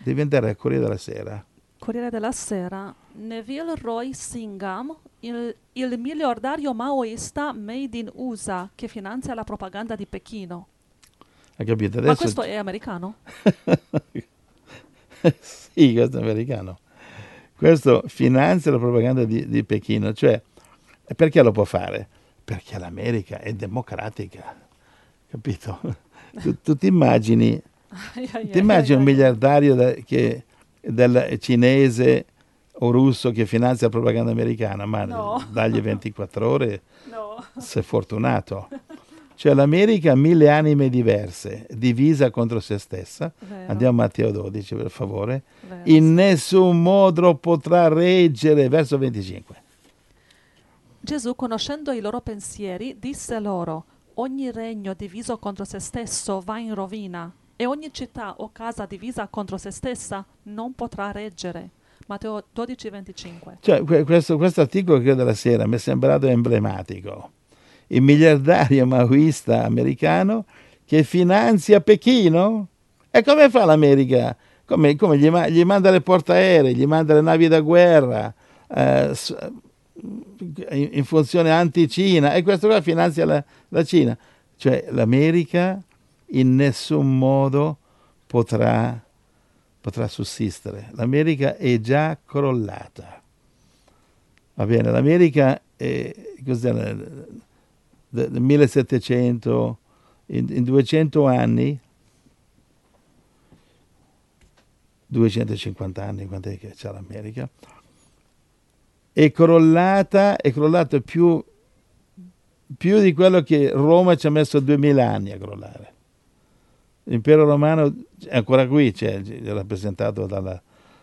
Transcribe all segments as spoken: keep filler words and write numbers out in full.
devi andare al Corriere della Sera. Corriere della Sera, Neville Roy Singham, il, il miliardario maoista made in U S A che finanzia la propaganda di Pechino. Hai capito? Ma Adesso questo è americano? sì, questo è americano. Questo finanzia la propaganda di, di Pechino, cioè perché lo può fare? Perché l'America è democratica, capito? Tu, tu ti immagini, Ai, ai, ti ai, immagini ai, un ai. miliardario da- che, del cinese o russo che finanzia la propaganda americana? Ma No. dagli ventiquattro ore No. sei fortunato. Cioè l'America ha mille anime diverse, divisa contro se stessa. Vero, Andiamo a Matteo dodici, per favore. vero, In sì. nessun modo potrà reggere, verso venticinque. Gesù, conoscendo i loro pensieri, disse loro: ogni regno diviso contro se stesso va in rovina, e ogni città o casa divisa contro se stessa non potrà reggere. Matteo dodici venticinque. Cioè, que- questo, questo articolo che della sera mi è sembrato emblematico. Il miliardario maoista americano che finanzia Pechino? E come fa l'America? Come, come gli, ma- gli manda le portaerei, gli manda le navi da guerra, eh, s- in, in funzione anti-Cina, e questo qua finanzia la, la Cina. Cioè l'America in nessun modo potrà, potrà sussistere. L'America è già crollata. Va bene, l'America è cos'è, del millesettecento, in, in duecento anni, duecentocinquanta anni, quant'è che c'è l'America, è crollata, è crollata più, più di quello che Roma ci ha messo duemila anni a crollare. L'impero romano è ancora qui, cioè, è rappresentato dalla,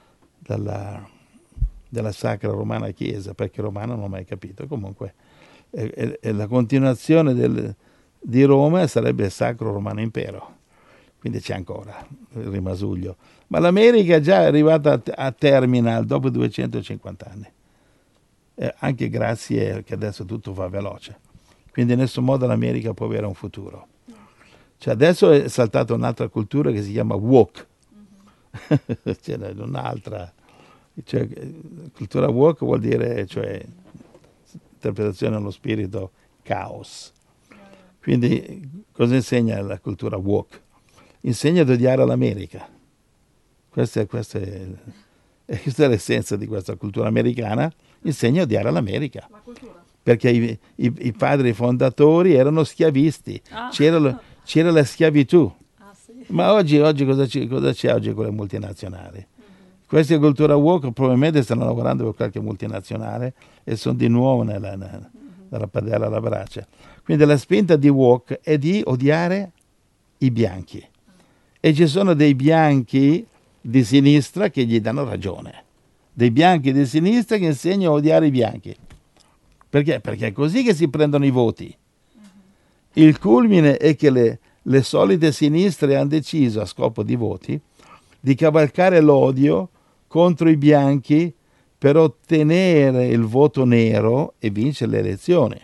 dalla, dalla Sacra Romana Chiesa, perché romano non ho mai capito. Comunque è, è, è la continuazione del, di Roma sarebbe il Sacro Romano Impero, quindi c'è ancora il rimasuglio. Ma l'America è già arrivata a, a terminal dopo duecentocinquanta anni, eh, anche grazie che adesso tutto va veloce. Quindi in nessun modo l'America può avere un futuro. Cioè adesso è saltata un'altra cultura che si chiama woke, mm-hmm. C'è un'altra, cioè, cultura woke vuol dire, cioè, interpretazione allo spirito, caos. Quindi cosa insegna la cultura woke? Insegna ad odiare l'America. Questa è, questa è, questa è l'essenza di questa cultura americana, insegna ad odiare l'America. La cultura? Perché i, i, i padri fondatori erano schiavisti, Ah. c'era, lo, c'era la schiavitù. Ah, sì. Ma oggi, oggi cosa, c'è, cosa c'è oggi con le multinazionali? Mm-hmm. Questa cultura woke probabilmente stanno lavorando per qualche multinazionale e sono di nuovo nella, nella, mm-hmm. dalla padella alla braccia. Quindi la spinta di woke è di odiare i bianchi. Mm-hmm. E ci sono dei bianchi di sinistra che gli danno ragione. Dei bianchi di sinistra che insegnano a odiare i bianchi. Perché? Perché è così che si prendono i voti. Uh-huh. Il culmine è che le, le solite sinistre hanno deciso, a scopo di voti, di cavalcare l'odio contro i bianchi per ottenere il voto nero e vincere le elezioni.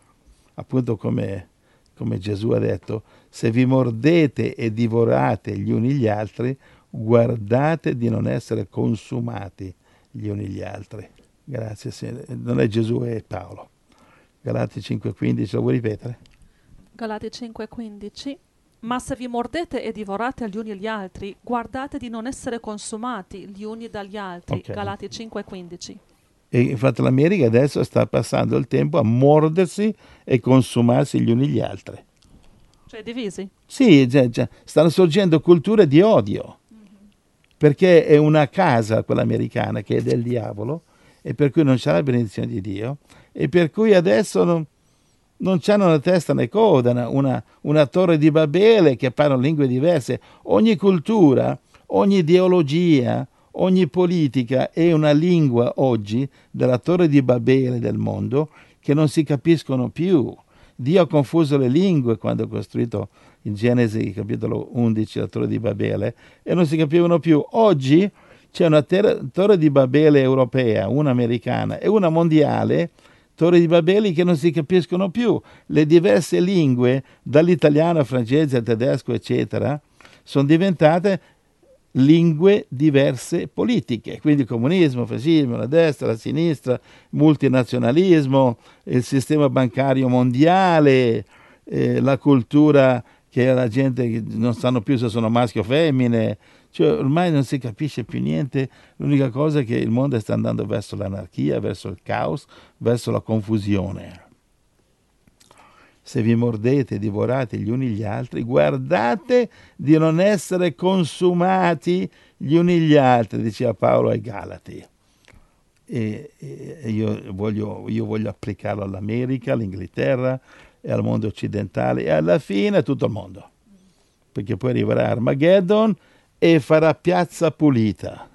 Appunto come, come Gesù ha detto, se vi mordete e divorate gli uni gli altri, guardate di non essere consumati gli uni gli altri. Grazie, non è Gesù, è Paolo. Galati cinque quindici, lo vuoi ripetere? Galati cinque quindici. Ma se vi mordete e divorate gli uni gli altri, guardate di non essere consumati gli uni dagli altri. Okay. Galati cinque quindici. E infatti l'America adesso sta passando il tempo a mordersi e consumarsi gli uni gli altri. Cioè divisi? Sì, cioè, cioè, stanno sorgendo culture di odio. Mm-hmm. Perché è una casa, quella americana, che è del diavolo, e per cui non c'è la benedizione di Dio, e per cui adesso non, non c'hanno una testa né coda, una, una, una torre di Babele che parlano lingue diverse. Ogni cultura, ogni ideologia, ogni politica è una lingua oggi della torre di Babele del mondo che non si capiscono più. Dio ha confuso le lingue quando ha costruito in Genesi capitolo undici la torre di Babele e non si capivano più. Oggi c'è una ter- torre di Babele europea, una americana e una mondiale, torre di Babele che non si capiscono più. Le diverse lingue, dall'italiano al francese al tedesco, eccetera, sono diventate lingue diverse politiche, quindi comunismo, fascismo, la destra, la sinistra, multinazionalismo, il sistema bancario mondiale, eh, la cultura che la gente non sanno più se sono maschi o femmine, cioè ormai non si capisce più niente, l'unica cosa è che il mondo sta andando verso l'anarchia, verso il caos, verso la confusione. Se vi mordete e divorate gli uni gli altri, guardate di non essere consumati gli uni gli altri, diceva Paolo ai Galati. E, e io, voglio, io voglio applicarlo all'America, all'Inghilterra e al mondo occidentale e alla fine a tutto il mondo. Perché poi arriverà Armageddon e farà piazza pulita.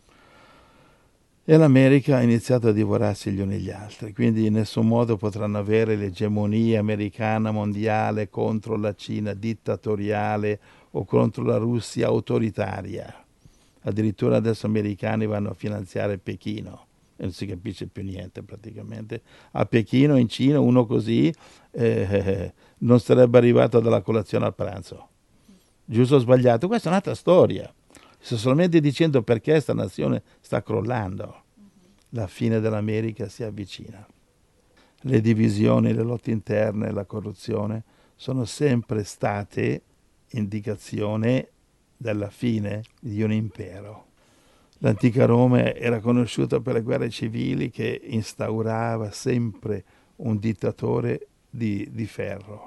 E l'America ha iniziato a divorarsi gli uni gli altri, quindi in nessun modo potranno avere l'egemonia americana mondiale contro la Cina dittatoriale o contro la Russia autoritaria. Addirittura adesso gli americani vanno a finanziare Pechino e non si capisce più niente praticamente. A Pechino, in Cina, uno così eh, non sarebbe arrivato dalla colazione al pranzo. Giusto o sbagliato? Questa è un'altra storia. Sto solamente dicendo perché questa nazione sta crollando. La fine dell'America si avvicina. Le divisioni, le lotte interne, la corruzione sono sempre state indicazione della fine di un impero. L'antica Roma era conosciuta per le guerre civili che instaurava sempre un dittatore di, di ferro.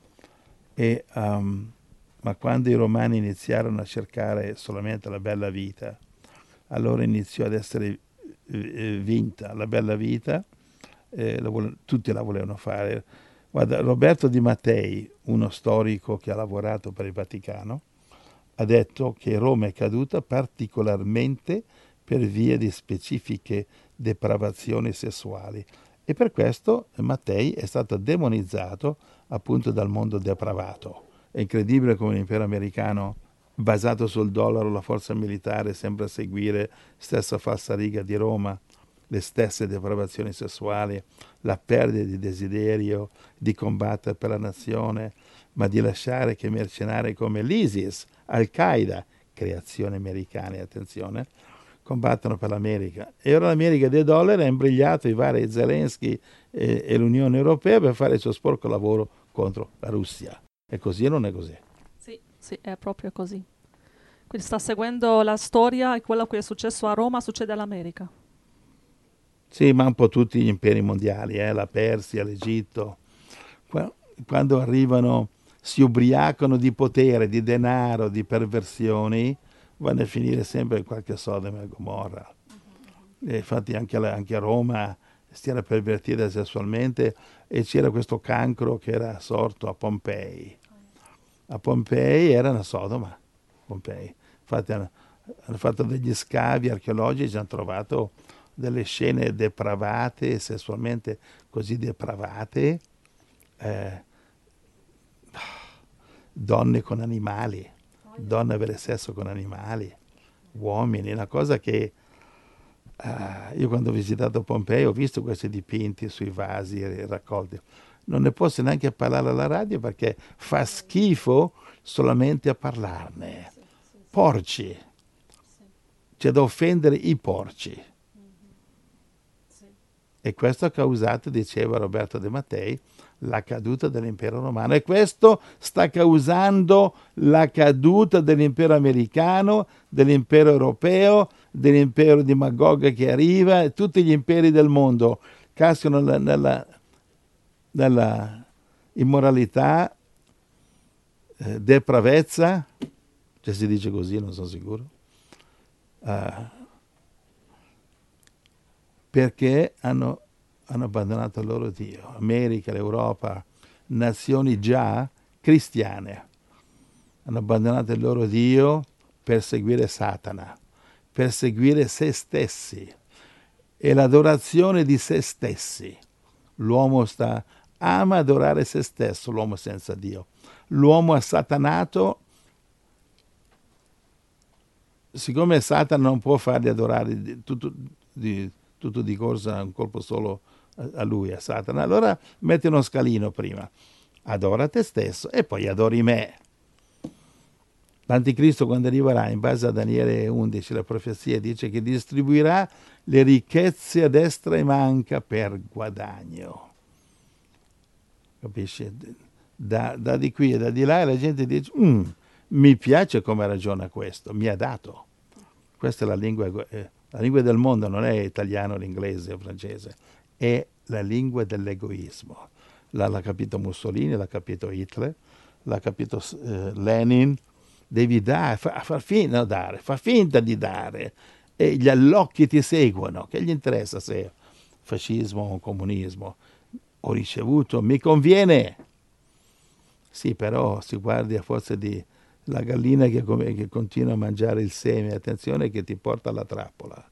E, um, ma quando i romani iniziarono a cercare solamente la bella vita, allora iniziò ad essere eh, vinta la bella vita, eh, la vole- tutti la volevano fare. Guarda, Roberto Di Mattei, uno storico che ha lavorato per il Vaticano, ha detto che Roma è caduta particolarmente per via di specifiche depravazioni sessuali e per questo Mattei è stato demonizzato appunto dal mondo depravato. È incredibile come l'impero americano, basato sul dollaro, la forza militare sembra seguire stessa falsariga di Roma, le stesse depravazioni sessuali, la perdita di desiderio di combattere per la nazione, ma di lasciare che mercenari come l'ISIS, Al-Qaeda, creazioni americane, attenzione, combattono per l'America. E ora l'America dei dollari ha imbrigliato i vari Zelensky e, e l'Unione Europea per fare il suo sporco lavoro contro la Russia. È così o non è così? Sì, sì, è proprio così. Quindi sta seguendo la storia e quello che è successo a Roma succede all'America. Sì, ma un po' tutti gli imperi mondiali, eh? La Persia, l'Egitto. Qua- Quando arrivano, si ubriacano di potere, di denaro, di perversioni, vanno a finire sempre in qualche Sodoma e Gomorra. E infatti anche, la- anche a Roma si era pervertita sessualmente e c'era questo cancro che era sorto a Pompei. A Pompei era una Sodoma, Pompei. Infatti hanno, hanno fatto degli scavi archeologici, hanno trovato delle scene depravate, sessualmente così depravate, eh, donne con animali, donne avere sesso con animali, uomini, una cosa che eh, io quando ho visitato Pompei ho visto questi dipinti sui vasi raccolti. Non ne posso neanche parlare alla radio perché fa schifo solamente a parlarne. Porci. C'è da offendere i porci. E questo ha causato, diceva Roberto De Mattei, la caduta dell'impero romano. E questo sta causando la caduta dell'impero americano, dell'impero europeo, dell'impero di Magog che arriva, e tutti gli imperi del mondo cascano nella, nella, nella immoralità, eh, depravezza, cioè si dice così, non sono sicuro, uh, perché hanno, hanno abbandonato il loro Dio. America, l'Europa, nazioni già cristiane, hanno abbandonato il loro Dio per seguire Satana, per seguire se stessi e l'adorazione di se stessi. L'uomo sta, ama adorare se stesso, l'uomo senza Dio. L'uomo assatanato, siccome Satana non può farli adorare di, tutto, di, tutto di corsa, un colpo solo a, a lui, a Satana, allora metti uno scalino prima. Adora te stesso e poi adori me. L'anticristo quando arriverà, in base a Daniele undici, la profezia dice che distribuirà le ricchezze a destra e manca per guadagno. Capisci? Da, da di qui e da di là la gente dice, mm, mi piace come ragiona questo, mi ha dato. Questa è la lingua, eh, la lingua del mondo, non è italiano, l'inglese o francese, è la lingua dell'egoismo. L'ha, l'ha capito Mussolini, l'ha capito Hitler, l'ha capito eh, Lenin. Devi dare, fa, far finta, no, dare, fa finta di dare e gli allocchi ti seguono. Che gli interessa se fascismo o comunismo? Ho ricevuto, mi conviene. Sì, però si guardi a forza di la gallina che, come, che continua a mangiare il seme, attenzione che ti porta alla trappola.